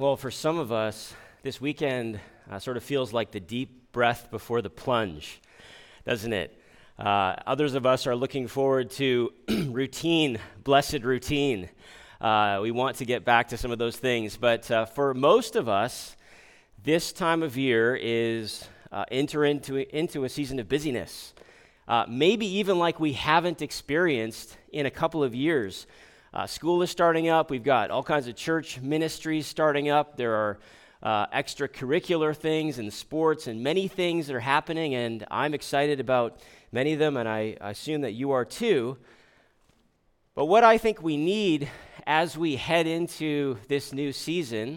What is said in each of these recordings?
Well, for some of us, this weekend sort of feels like the deep breath before the plunge, doesn't it? Others of us are looking forward to routine, blessed routine. We want to get back to some of those things. But for most of us, this time of year is enter into a season of busyness. Maybe even like we haven't experienced in a couple of years. School is starting up. We've got all kinds of church ministries starting up. There are extracurricular things and sports and many things that are happening, and I'm excited about many of them, and I assume that you are too. But what I think we need as we head into this new season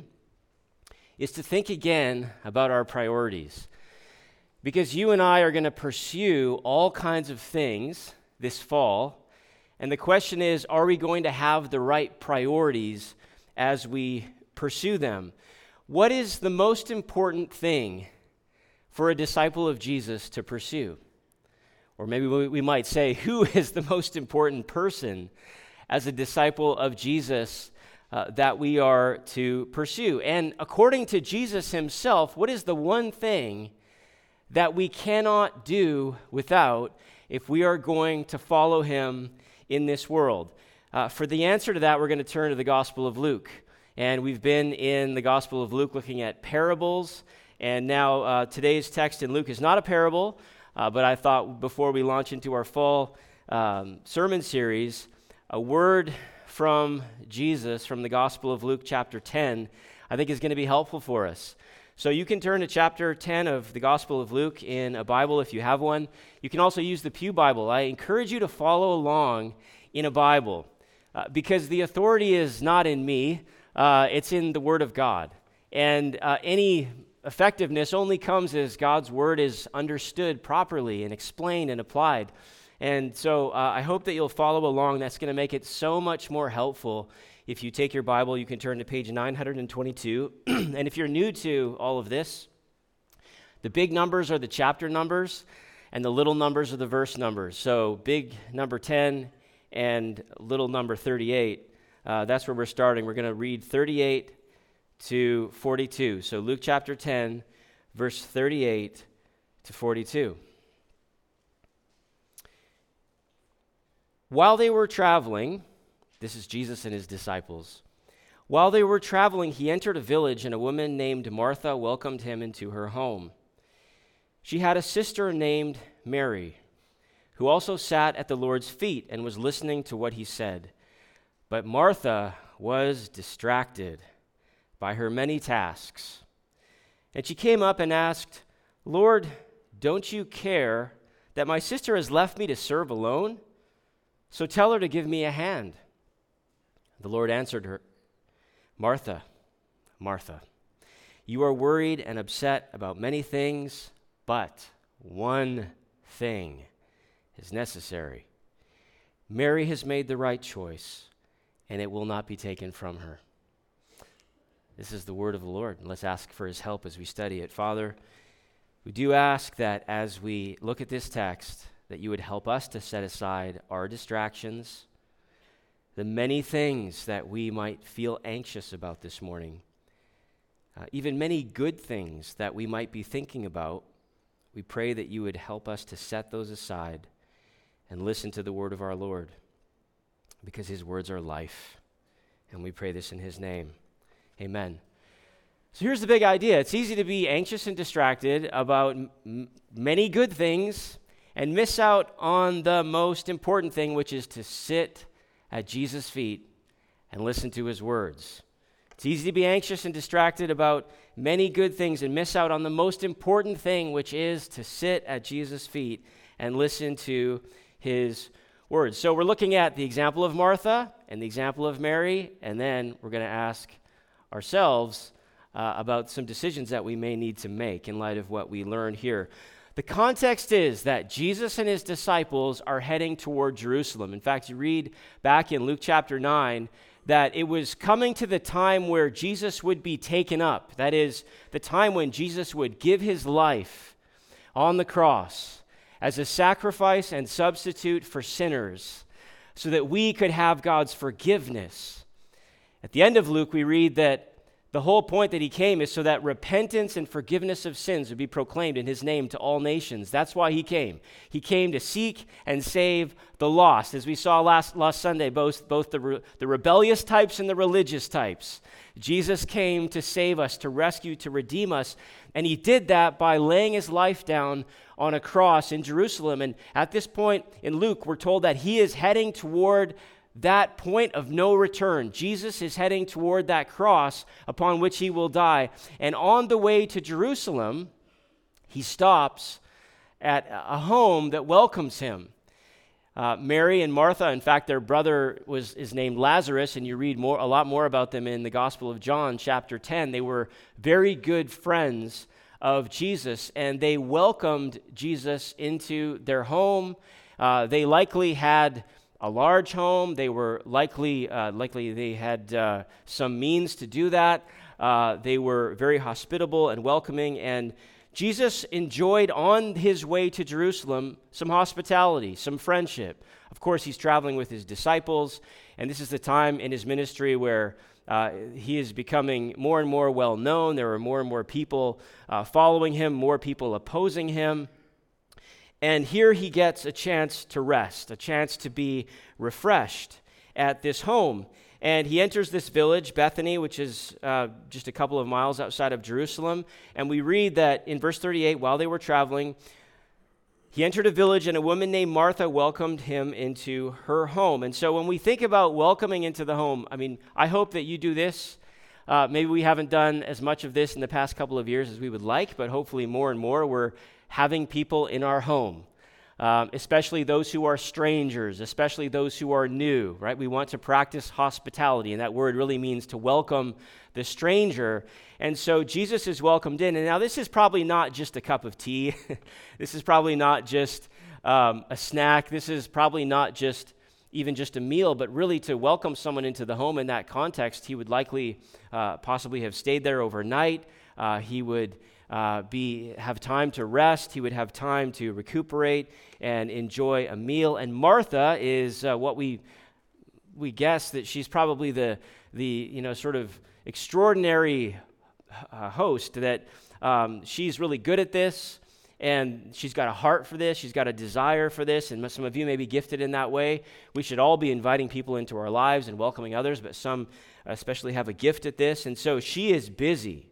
is to think again about our priorities. Because you and I are going to pursue all kinds of things this fall. And the question is, are we going to have the right priorities as we pursue them? What is the most important thing for a disciple of Jesus to pursue? Or maybe we might say, who is the most important person as a disciple of Jesus that we are to pursue? And according to Jesus himself, what is the one thing that we cannot do without if we are going to follow him in this world? For the answer to that, we're going to turn to the Gospel of Luke. And we've been in the Gospel of Luke looking at parables. And now today's text in Luke is not a parable, but I thought before we launch into our fall sermon series, a word from Jesus from the Gospel of Luke chapter 10, I think is going to be helpful for us. So you can turn to chapter 10 of the Gospel of Luke in a Bible if you have one. You can also use the Pew Bible. I encourage you to follow along in a Bible because the authority is not in me, it's in the Word of God. And any effectiveness only comes as God's Word is understood properly and explained and applied. And so I hope that you'll follow along. That's going to make it so much more helpful. If you take your Bible, you can turn to page 922. And if you're new to all of this, the big numbers are the chapter numbers, and the little numbers are the verse numbers. So big number 10 and little number 38, that's where we're starting. We're going to read 38 to 42. So Luke chapter 10, verse 38 to 42. While they were traveling, this is Jesus and his disciples. While they were traveling, he entered a village, and a woman named Martha welcomed him into her home. She had a sister named Mary, who also sat at the Lord's feet and was listening to what he said. But Martha was distracted by her many tasks. And she came up and asked, "Lord, don't you care that my sister has left me to serve alone? So tell her to give me a hand." The Lord answered her, "Martha, Martha, you are worried and upset about many things, but one thing is necessary. Mary has made the right choice, and it will not be taken from her." This is the word of the Lord. Let's ask for his help as we study it. Father, we do ask that as we look at this text, that you would help us to set aside our distractions, the many things that we might feel anxious about this morning, even many good things that we might be thinking about. We pray that you would help us to set those aside and listen to the word of our Lord, because his words are life. And we pray this in his name. Amen. So here's the big idea. It's easy to be anxious and distracted about many good things and miss out on the most important thing, which is to sit at Jesus' feet and listen to his words. It's easy to be anxious and distracted about many good things and miss out on the most important thing, which is to sit at Jesus' feet and listen to his words. So we're looking at the example of Martha and the example of Mary, and then we're going to ask ourselves about some decisions that we may need to make in light of what we learn here. The context is that Jesus and his disciples are heading toward Jerusalem. In fact, you read back in Luke chapter 9 that it was coming to the time where Jesus would be taken up. That is, the time when Jesus would give his life on the cross as a sacrifice and substitute for sinners so that we could have God's forgiveness. At the end of Luke, we read that The whole point that he came is so that repentance and forgiveness of sins would be proclaimed in his name to all nations. That's why he came. He came to seek and save the lost. As we saw last Sunday, both the rebellious types and the religious types. Jesus came to save us, to rescue, to redeem us. And he did that by laying his life down on a cross in Jerusalem. And at this point in Luke, we're told that he is heading toward that point of no return. Jesus is heading toward that cross upon which he will die. And on the way to Jerusalem, he stops at a home that welcomes him. Mary and Martha, in fact, their brother is named Lazarus, and you read a lot more about them in the Gospel of John, chapter 10. They were very good friends of Jesus, and they welcomed Jesus into their home. They likely had a large home. They were likely they had some means to do that. They were very hospitable and welcoming, and Jesus enjoyed on his way to Jerusalem some hospitality, some friendship. Of course, he's traveling with his disciples, and this is the time in his ministry where he is becoming more and more well known. There are more and more people following him, more people opposing him. And here he gets a chance to rest, a chance to be refreshed at this home. And he enters this village, Bethany, which is just a couple of miles outside of Jerusalem. And we read that in verse 38, while they were traveling, he entered a village, and a woman named Martha welcomed him into her home. And so when we think about welcoming into the home, I mean, I hope that you do this. Maybe we haven't done as much of this in the past couple of years as we would like, but hopefully more and more we're having people in our home. Especially those who are strangers, especially those who are new, right? We want to practice hospitality, and that word really means to welcome the stranger. And so Jesus is welcomed in. And now this is probably not just a cup of tea. This is probably not just a snack. This is probably not just even just a meal, but really to welcome someone into the home in that context, he would likely possibly have stayed there overnight. He would have time to rest. He would have time to recuperate and enjoy a meal. And Martha is what we guess that she's probably the sort of extraordinary host, that she's really good at this, and she's got a heart for this. She's got a desire for this, and some of you may be gifted in that way. We should all be inviting people into our lives and welcoming others, but some especially have a gift at this. And so she is busy.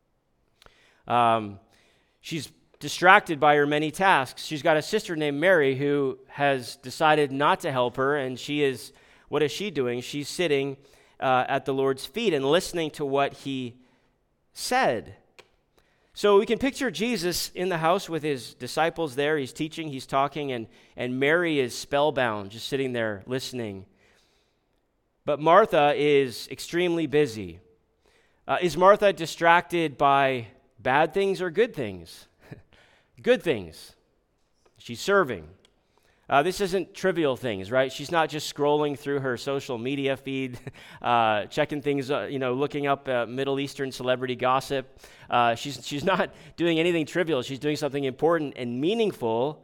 She's distracted by her many tasks. She's got a sister named Mary who has decided not to help her, and what is she doing? She's sitting at the Lord's feet and listening to what he said. So we can picture Jesus in the house with his disciples there. He's teaching, he's talking, and Mary is spellbound, just sitting there listening. But Martha is extremely busy. Is Martha distracted by bad things or good things? Good things. She's serving. This isn't trivial things, right? She's not just scrolling through her social media feed, checking things, looking up Middle Eastern celebrity gossip. She's not doing anything trivial. She's doing something important and meaningful.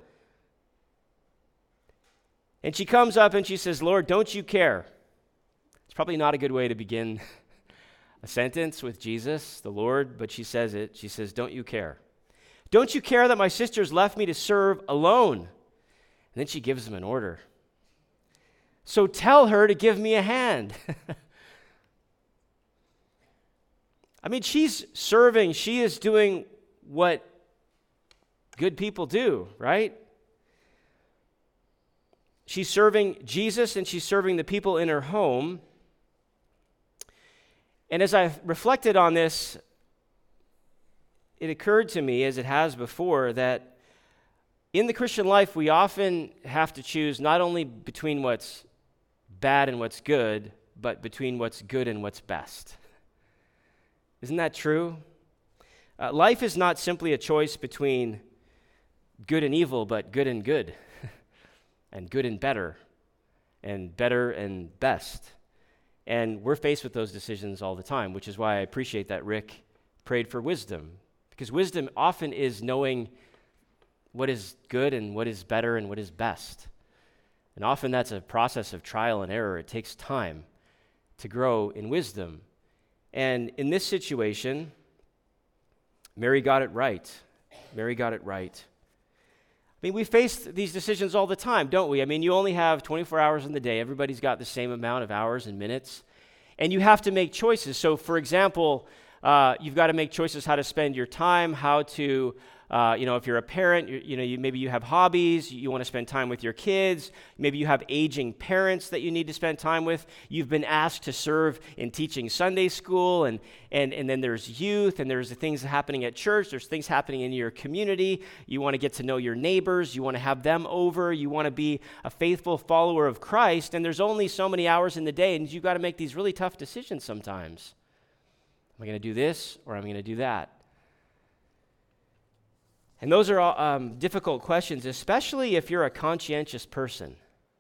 And she comes up and she says, "Lord, don't you care?" It's probably not a good way to begin a sentence with Jesus, the Lord, but she says it. She says, "Don't you care? Don't you care that my sisters left me to serve alone?" And then she gives him an order. "So tell her to give me a hand." I mean, she's serving. She is doing what good people do, right? She's serving Jesus, and she's serving the people in her home. And as I reflected on this, it occurred to me, as it has before, that in the Christian life, we often have to choose not only between what's bad and what's good, but between what's good and what's best. Isn't that true? Life is not simply a choice between good and evil, but good and good, and good and better and best. And we're faced with those decisions all the time, which is why I appreciate that Rick prayed for wisdom, because wisdom often is knowing what is good and what is better and what is best. And often that's a process of trial and error. It takes time to grow in wisdom. And in this situation, Mary got it right. Mary got it right. I mean, we face these decisions all the time, don't we? I mean, you only have 24 hours in the day. Everybody's got the same amount of hours and minutes. And you have to make choices. So, for example, you've got to make choices how to spend your time, how to, if you're a parent, maybe you have hobbies, you want to spend time with your kids, maybe you have aging parents that you need to spend time with. You've been asked to serve in teaching Sunday school, and then there's youth, and there's the things happening at church, there's things happening in your community. You want to get to know your neighbors, you want to have them over, you want to be a faithful follower of Christ, and there's only so many hours in the day, and you've got to make these really tough decisions sometimes. Am I going to do this, or am I going to do that? And those are all difficult questions, especially if you're a conscientious person,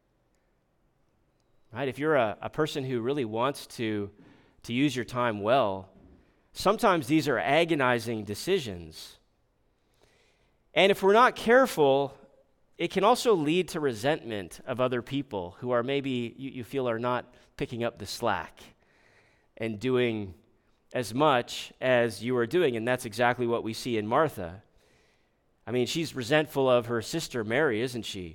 right? If you're a person who really wants to use your time well, sometimes these are agonizing decisions. And if we're not careful, it can also lead to resentment of other people who are maybe you feel are not picking up the slack and doing as much as you are doing. And that's exactly what we see in Martha. I mean, she's resentful of her sister Mary, isn't she?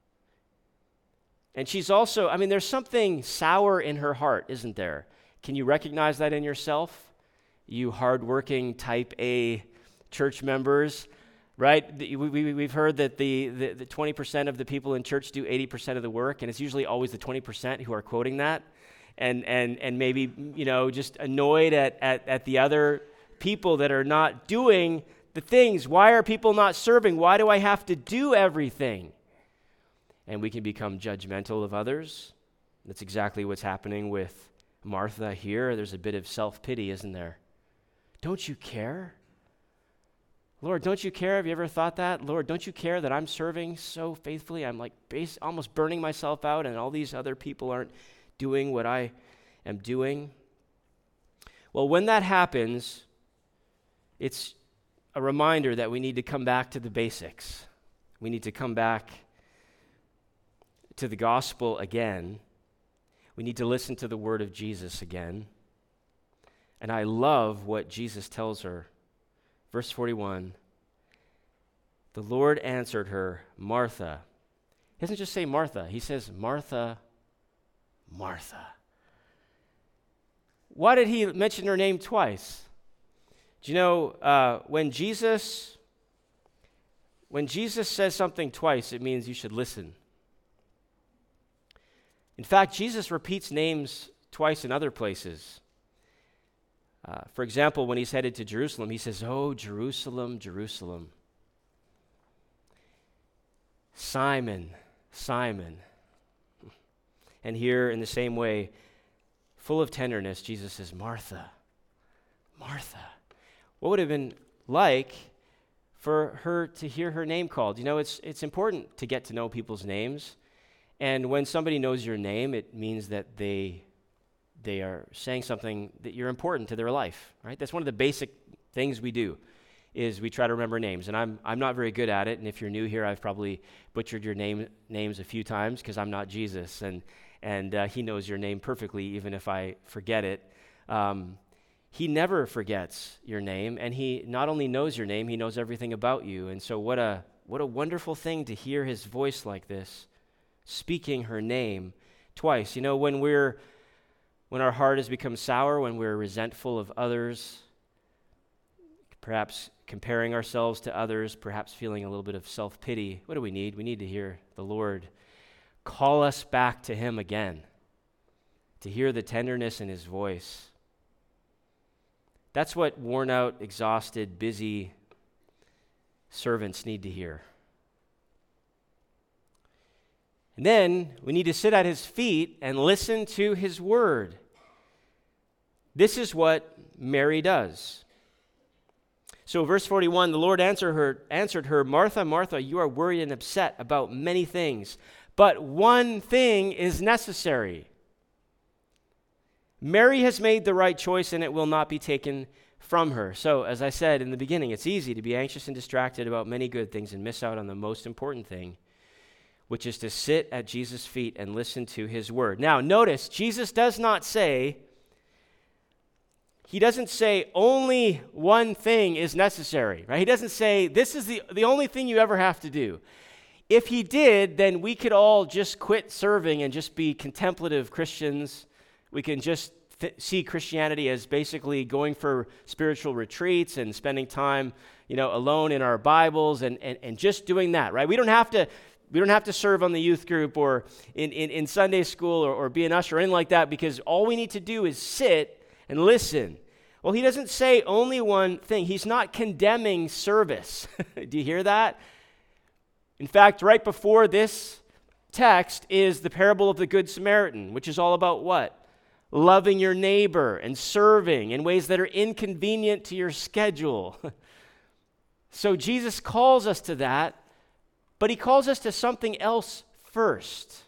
And she's also, there's something sour in her heart, isn't there? Can you recognize that in yourself? You hardworking type A church members, right? We've heard that the 20% of the people in church do 80% of the work, and it's usually always the 20% who are quoting that, and maybe, just annoyed at the other people that are not doing the things. Why are people not serving? Why do I have to do everything? And we can become judgmental of others. That's exactly what's happening with Martha here. There's a bit of self-pity, isn't there? Don't you care? Lord, don't you care? Have you ever thought that? Lord, don't you care that I'm serving so faithfully? I'm like almost burning myself out, and all these other people aren't doing what I am doing. Well, when that happens, it's a reminder that we need to come back to the basics. We need to come back to the gospel again. We need to listen to the word of Jesus again. And I love what Jesus tells her. Verse 41, the Lord answered her, Martha. He doesn't just say Martha. He says, Martha, Martha. Why did he mention her name twice? Do you know, when Jesus says something twice, it means you should listen. In fact, Jesus repeats names twice in other places. For example, when he's headed to Jerusalem, he says, "Oh, Jerusalem, Jerusalem. Simon, Simon." And here, in the same way, full of tenderness, Jesus says, Martha, Martha. What would it have been like for her to hear her name called? You know, it's important to get to know people's names. And when somebody knows your name, it means that they are saying something that you're important to their life, right? That's one of the basic things we do, is we try to remember names. And I'm not very good at it. And if you're new here, I've probably butchered your names a few times because I'm not Jesus. And he knows your name perfectly, even if I forget it. He never forgets your name, and he not only knows your name, he knows everything about you. And so what a wonderful thing to hear his voice like this, speaking her name twice. You know, when our heart has become sour, when we're resentful of others, perhaps comparing ourselves to others, perhaps feeling a little bit of self-pity, what do we need? We need to hear the Lord call us back to him again, to hear the tenderness in his voice. That's what worn out, exhausted, busy servants need to hear. And then we need to sit at his feet and listen to his word. This is what Mary does. So verse 41, the Lord answered her, Martha, Martha, you are worried and upset about many things, but one thing is necessary. Mary has made the right choice, and it will not be taken from her. So, as I said in the beginning, it's easy to be anxious and distracted about many good things and miss out on the most important thing, which is to sit at Jesus' feet and listen to his word. Now, notice, Jesus does not say, he doesn't say only one thing is necessary, right? He doesn't say this is the only thing you ever have to do. If he did, then we could all just quit serving and just be contemplative Christians. We can just see Christianity as basically going for spiritual retreats and spending time, alone in our Bibles and just doing that, right? We don't have to serve on the youth group or in Sunday school or be an usher or anything like that, because all we need to do is sit and listen. Well, he doesn't say only one thing. He's not condemning service. Do you hear that? In fact, right before this text is the parable of the Good Samaritan, which is all about what? Loving your neighbor and serving in ways that are inconvenient to your schedule. So Jesus calls us to that, but he calls us to something else first.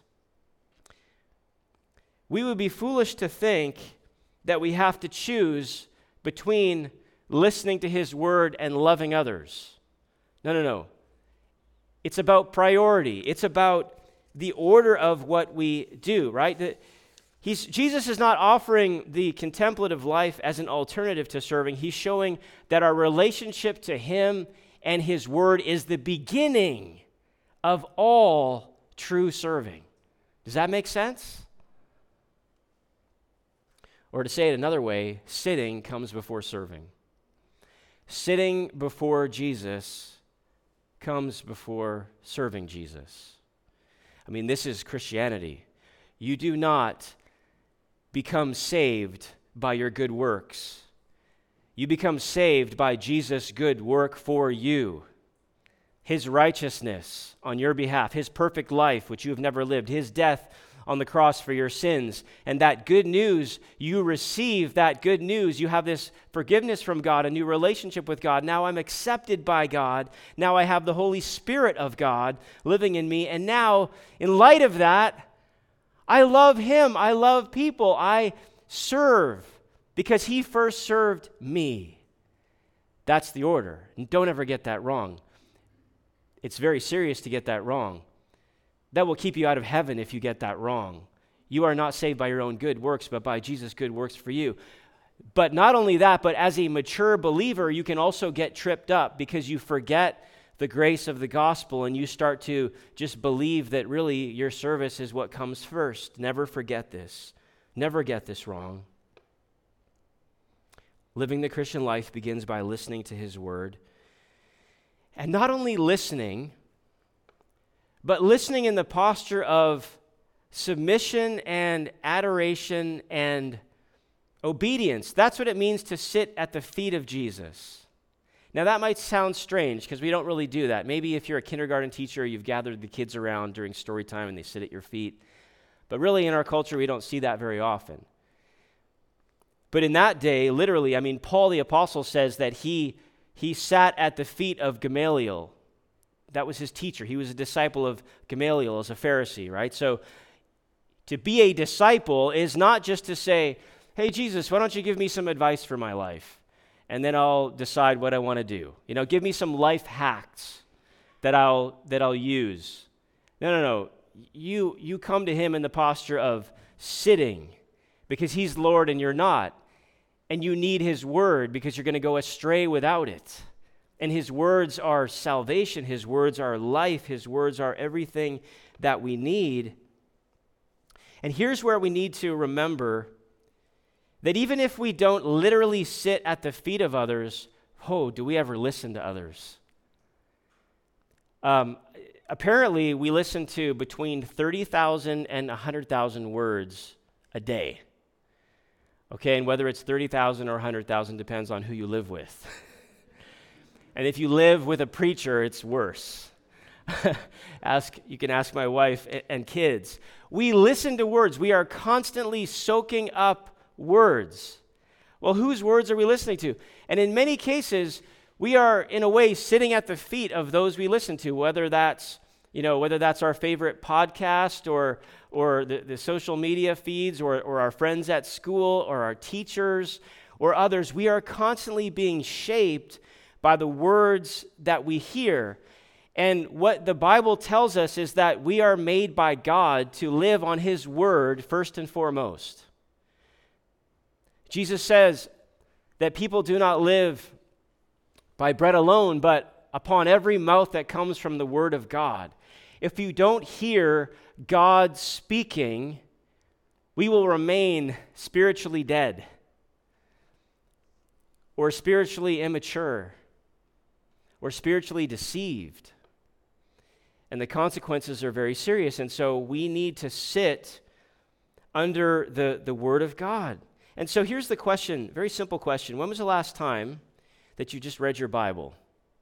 We would be foolish to think that we have to choose between listening to his word and loving others. No. It's about priority. It's about the order of what we do, right? Jesus is not offering the contemplative life as an alternative to serving. He's showing that our relationship to him and his word is the beginning of all true serving. Does that make sense? Or to say it another way, sitting comes before serving. Sitting before Jesus comes before serving Jesus. I mean, this is Christianity. You do not become saved by your good works. You become saved by Jesus' good work for you. His righteousness on your behalf, his perfect life, which you have never lived, his death on the cross for your sins. And that good news, you receive that good news. You have this forgiveness from God, a new relationship with God. Now I'm accepted by God. Now I have the Holy Spirit of God living in me. And now, in light of that, I love him. I love people. I serve because he first served me. That's the order. And don't ever get that wrong. It's very serious to get that wrong. That will keep you out of heaven if you get that wrong. You are not saved by your own good works, but by Jesus' good works for you. But not only that, but as a mature believer, you can also get tripped up because you forget the grace of the gospel and you start to just believe that really your service is what comes first. Never forget this. Never get this wrong. Living the Christian life begins by listening to his word. And not only listening, but listening in the posture of submission and adoration and obedience. That's what it means to sit at the feet of Jesus. Now that might sound strange because we don't really do that. Maybe if you're a kindergarten teacher, you've gathered the kids around during story time and they sit at your feet. But really in our culture, we don't see that very often. But in that day, literally, Paul the Apostle says that he sat at the feet of Gamaliel. That was his teacher. He was a disciple of Gamaliel as a Pharisee, right? So to be a disciple is not just to say, hey, Jesus, why don't you give me some advice for my life? And then I'll decide what I want to do. Give me some life hacks that I'll use. No. You come to him in the posture of sitting because he's Lord and you're not. And you need his word because you're going to go astray without it. And his words are salvation. His words are life. His words are everything that we need. And here's where we need to remember that even if we don't literally sit at the feet of others, do we ever listen to others? Apparently, we listen to between 30,000 and 100,000 words a day. Okay, and whether it's 30,000 or 100,000 depends on who you live with. And if you live with a preacher, it's worse. You can ask my wife and kids. We listen to words. We are constantly soaking up words. Well, whose words are we listening to? And in many cases, we are, in a way, sitting at the feet of those we listen to, whether that's our favorite podcast or the social media feeds or our friends at school or our teachers or others. We are constantly being shaped by the words that we hear. And what the Bible tells us is that we are made by God to live on his word first and foremost. Jesus says, that people do not live by bread alone, but upon every mouth that comes from the word of God. If you don't hear God speaking, we will remain spiritually dead or spiritually immature or spiritually deceived. And the consequences are very serious. And so we need to sit under the word of God. And so here's the question, very simple question. When was the last time that you just read your Bible?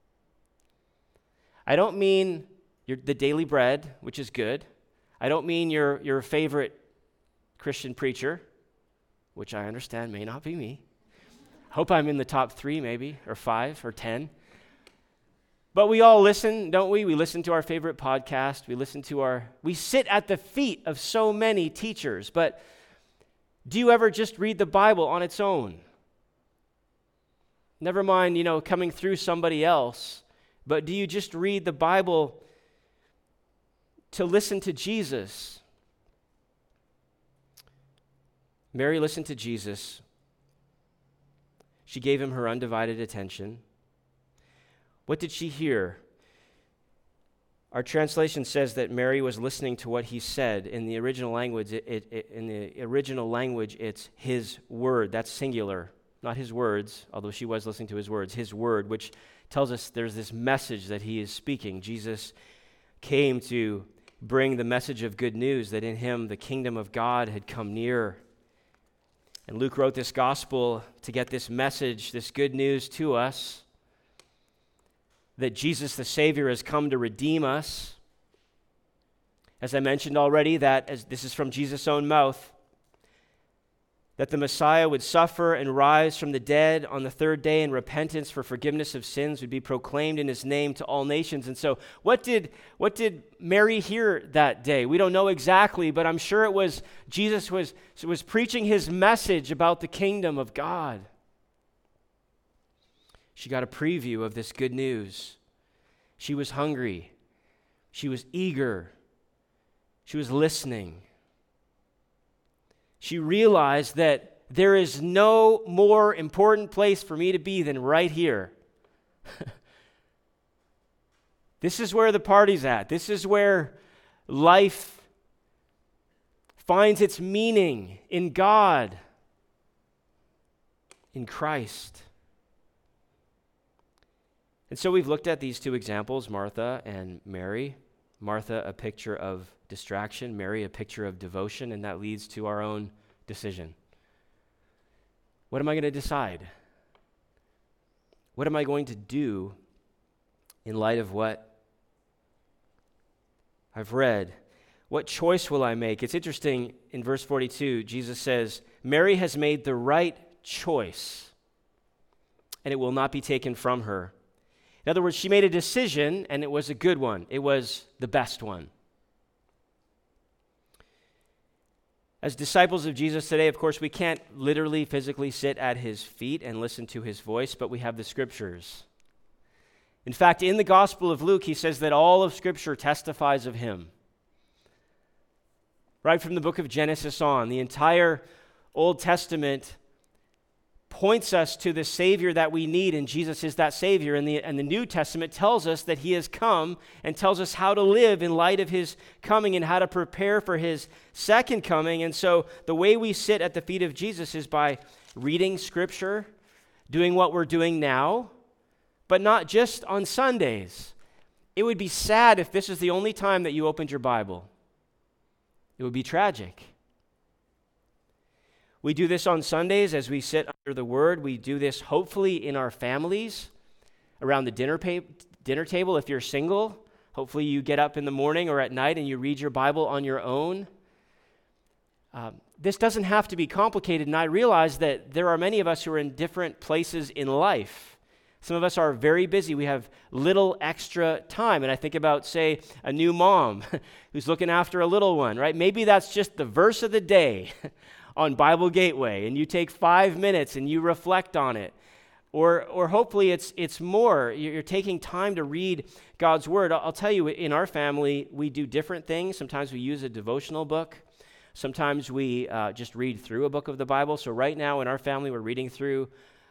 I don't mean the daily bread, which is good. I don't mean your favorite Christian preacher, which I understand may not be me. Hope I'm in the top 3 maybe, or 5 or 10. But we all listen, don't we? We listen to our favorite podcast. We sit at the feet of so many teachers. But do you ever just read the Bible on its own? Never mind, coming through somebody else. But do you just read the Bible to listen to Jesus? Mary listened to Jesus. She gave him her undivided attention. What did she hear? Our translation says that Mary was listening to what he said. In the original language, it's his word. That's singular, not his words, although she was listening to his words. His word, which tells us there's this message that he is speaking. Jesus came to bring the message of good news that in him the kingdom of God had come near. And Luke wrote this gospel to get this message, this good news to us, that Jesus the Savior has come to redeem us. As I mentioned already, this is from Jesus' own mouth, that the Messiah would suffer and rise from the dead on the 3rd day, and repentance for forgiveness of sins would be proclaimed in his name to all nations. And so what did Mary hear that day? We don't know exactly, but I'm sure it was Jesus was preaching his message about the kingdom of God. She got a preview of this good news. She was hungry. She was eager. She was listening. She realized that there is no more important place for me to be than right here. This is where the party's at. This is where life finds its meaning in God, in Christ. And so we've looked at these 2 examples, Martha and Mary. Martha, a picture of distraction. Mary, a picture of devotion. And that leads to our own decision. What am I going to decide? What am I going to do in light of what I've read? What choice will I make? It's interesting, in verse 42, Jesus says, Mary has made the right choice, and it will not be taken from her. In other words, she made a decision, and it was a good one. It was the best one. As disciples of Jesus today, of course, we can't literally, physically sit at his feet and listen to his voice, but we have the Scriptures. In fact, in the Gospel of Luke, he says that all of Scripture testifies of him. Right from the book of Genesis on, the entire Old Testament points us to the Savior that we need, and Jesus is that Savior. And the New Testament tells us that he has come and tells us how to live in light of his coming and how to prepare for his second coming. And so the way we sit at the feet of Jesus is by reading Scripture, doing what we're doing now, but not just on Sundays. It would be sad if this is the only time that you opened your Bible. It would be tragic. We do this on Sundays as we sit under the Word. We do this hopefully in our families, around the dinner table. If you're single, hopefully you get up in the morning or at night and you read your Bible on your own. This doesn't have to be complicated, and I realize that there are many of us who are in different places in life. Some of us are very busy. We have little extra time. And I think about, say, a new mom who's looking after a little one, right? Maybe that's just the verse of the day on Bible Gateway, and you take 5 minutes and you reflect on it. Or hopefully it's more. You're taking time to read God's Word. I'll tell you, in our family, we do different things. Sometimes we use a devotional book. Sometimes we just read through a book of the Bible. So right now in our family, we're reading through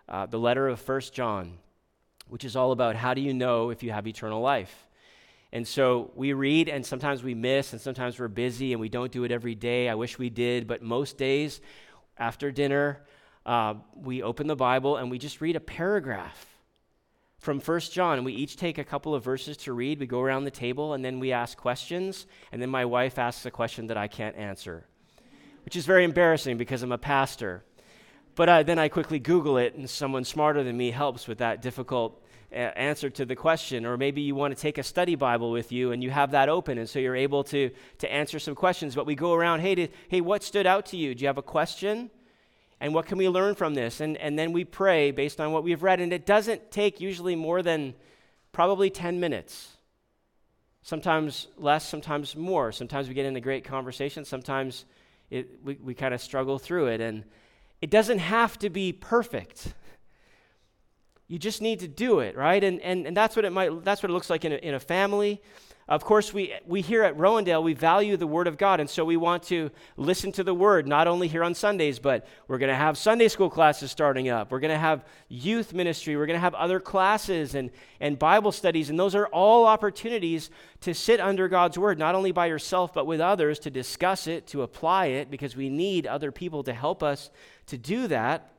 the letter of First John, which is all about how do you know if you have eternal life. And so we read, and sometimes we miss, and sometimes we're busy, and we don't do it every day. I wish we did, but most days after dinner, we open the Bible and we just read a paragraph from 1 John, and we each take a couple of verses to read. We go around the table, and then we ask questions, and then my wife asks a question that I can't answer, which is very embarrassing because I'm a pastor. But then I quickly Google it, and someone smarter than me helps with that difficult answer to the question. Or maybe you want to take a study Bible with you, and you have that open, and so you're able to answer some questions. But we go around, hey, what stood out to you? Do you have a question? And what can we learn from this? And then we pray based on what we've read. And it doesn't take usually more than probably 10 minutes. Sometimes less, sometimes more. Sometimes we get into great conversation. Sometimes we kind of struggle through it. And it doesn't have to be perfect. You just need to do it, right? And that's what it looks like in a family. Of course, we here at Rowendale, we value the Word of God, and so we want to listen to the Word, not only here on Sundays, but we're going to have Sunday school classes starting up. We're going to have youth ministry. We're going to have other classes and Bible studies, and those are all opportunities to sit under God's Word, not only by yourself, but with others, to discuss it, to apply it, because we need other people to help us to do that.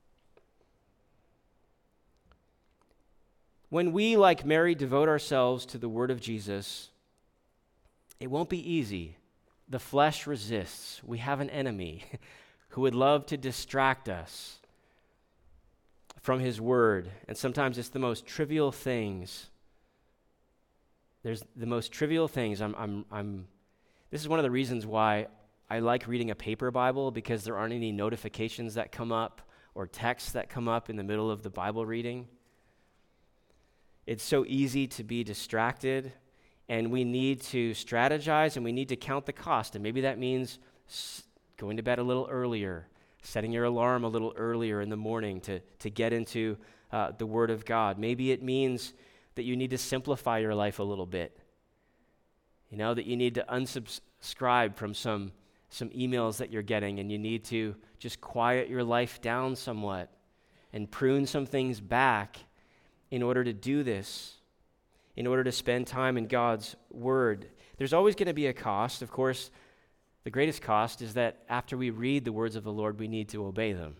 When we, like Mary, devote ourselves to the Word of Jesus, it won't be easy. The flesh resists. We have an enemy who would love to distract us from His Word. And sometimes it's the most trivial things. There's the most trivial things. This is one of the reasons why I like reading a paper Bible, because there aren't any notifications that come up or texts that come up in the middle of the Bible reading. It's so easy to be distracted, and we need to strategize, and we need to count the cost. And maybe that means going to bed a little earlier, setting your alarm a little earlier in the morning to get into the Word of God. Maybe it means that you need to simplify your life a little bit. You know, that you need to unsubscribe from some emails that you're getting, and you need to just quiet your life down somewhat and prune some things back in order to do this, in order to spend time in God's Word. There's always going to be a cost. Of course, the greatest cost is that after we read the words of the Lord, we need to obey them.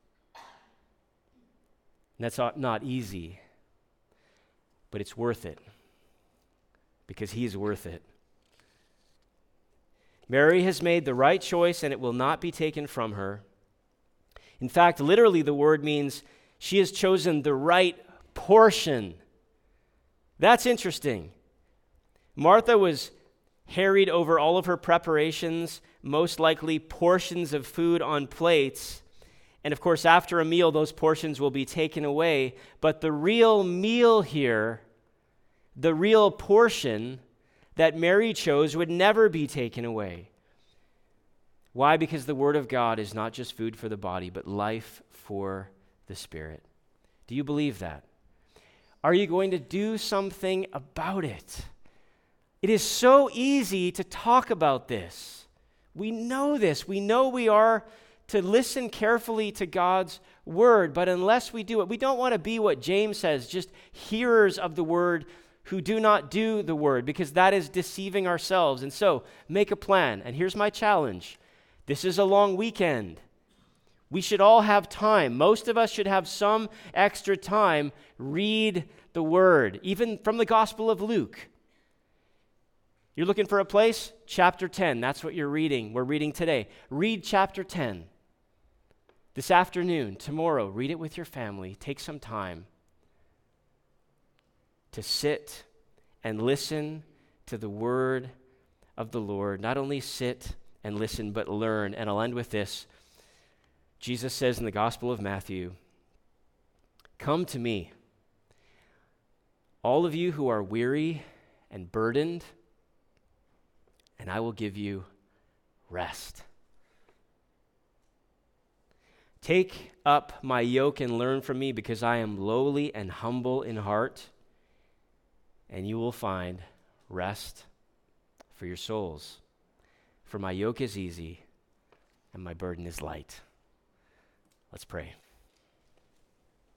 And that's not easy, but it's worth it, because He is worth it. Mary has made the right choice, and it will not be taken from her. In fact, literally, the word means she has chosen the right portion. That's interesting. Martha was harried over all of her preparations, most likely portions of food on plates. And of course, after a meal, those portions will be taken away. But the real meal here, the real portion that Mary chose, would never be taken away. Why? Because the Word of God is not just food for the body, but life for the spirit. Do you believe that? Are you going to do something about it? It is so easy to talk about this. We know this. We know we are to listen carefully to God's Word, but unless we do it, we don't want to be what James says, just hearers of the Word who do not do the Word, because that is deceiving ourselves. And so, make a plan. And here's my challenge. This is a long weekend. We should all have time. Most of us should have some extra time. Read the Word, even from the Gospel of Luke. You're looking for a place? Chapter 10. That's what you're reading. We're reading today. Read chapter 10. This afternoon, tomorrow, read it with your family. Take some time to sit and listen to the Word of the Lord. Not only sit and listen, but learn. And I'll end with this. Jesus says in the Gospel of Matthew, "Come to me, all of you who are weary and burdened, and I will give you rest. Take up my yoke and learn from me, because I am lowly and humble in heart, and you will find rest for your souls. For my yoke is easy and my burden is light." Let's pray.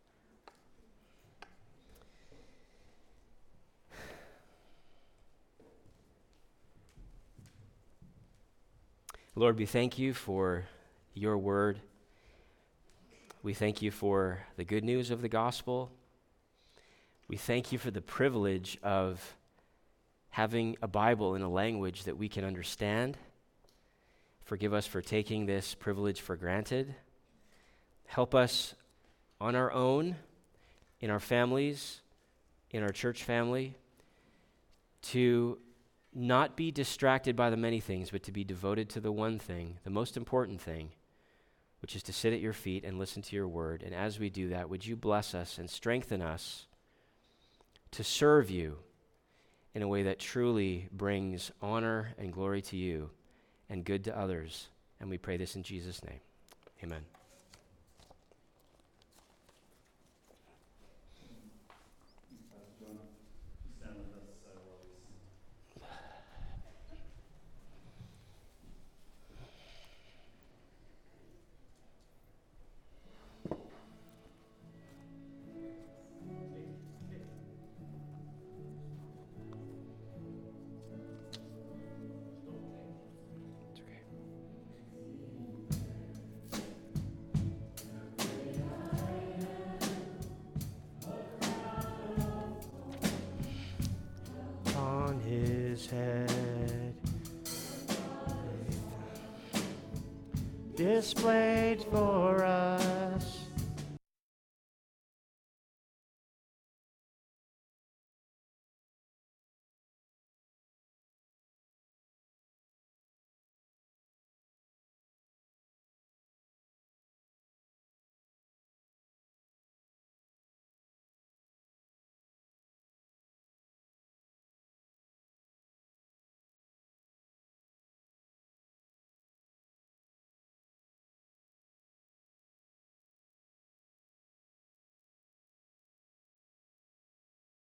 Lord, we thank you for your word. We thank you for the good news of the gospel. We thank you for the privilege of having a Bible in a language that we can understand. Forgive us for taking this privilege for granted. Help us on our own, in our families, in our church family, to not be distracted by the many things, but to be devoted to the one thing, the most important thing, which is to sit at your feet and listen to your word. And as we do that, would you bless us and strengthen us to serve you in a way that truly brings honor and glory to you and good to others. And we pray this in Jesus' name. Amen. On his head, displayed for us